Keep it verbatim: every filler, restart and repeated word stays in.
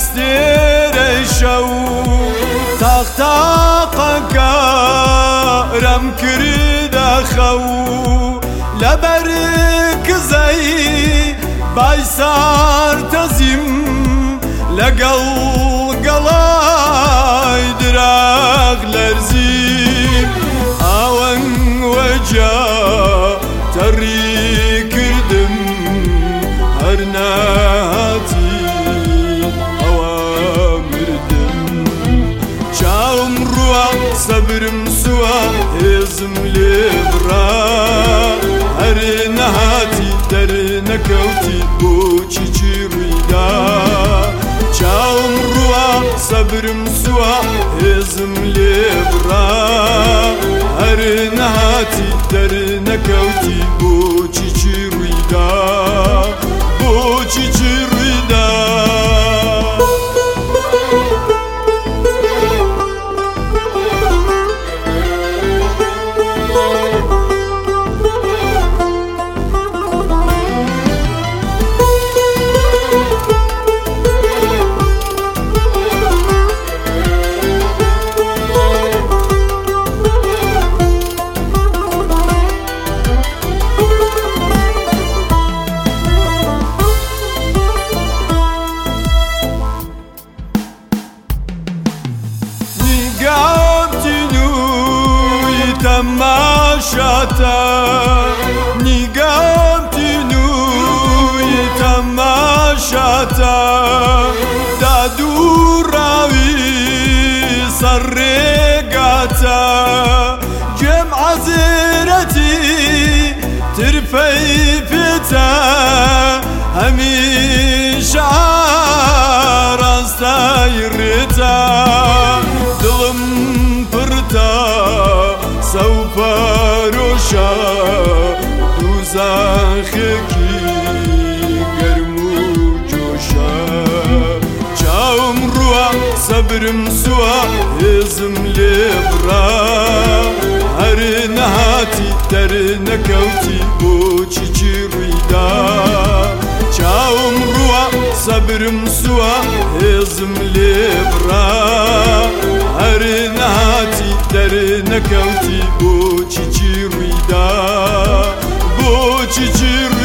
ئەستێرە شەو تاقتاقەکە رەم کردە خەو لەبەر کزەی بای سارتەزیم لەگەڵ گەڵای دراغ لەرزیم ئاوەنگ وەجا تەڕی کردم هەر نەهاتی ئەوە مردم چاوم ڕوە سەبرم سووە هێزم لێ بڕا هەر نەهاتی دەرنەکەوتی بۆچی چی ڕوویدا چاوم ڕوە سەبرم سووە هێزم لێ بڕا هەر نەهاتی دەرنەکەوتی بۆچی چی ڕوویدا بۆچی چی ڕوویدا تەماشاتە نیگەمتین وی تەماشاتە دادوڕاوی سەر ڕێگاتە گوێم عەزیرەتی ترفەی پێتە هەمیشە ئاراستای ڕێتە دڵم پڕتە سەوپەرۆشە دووزەخێکی گەرم و جۆشە چاوم ڕوە سەبرم سووە هێزم لێ بڕا هەر نەهاتی دەرنەکەوتی بۆچی چی ڕوویدا چاوم ڕوە سەبرم سووە هێزم لێ بڕا هەر نەهاتی دەرنەکەوتی بۆچی چی ڕوویدا بۆچی چی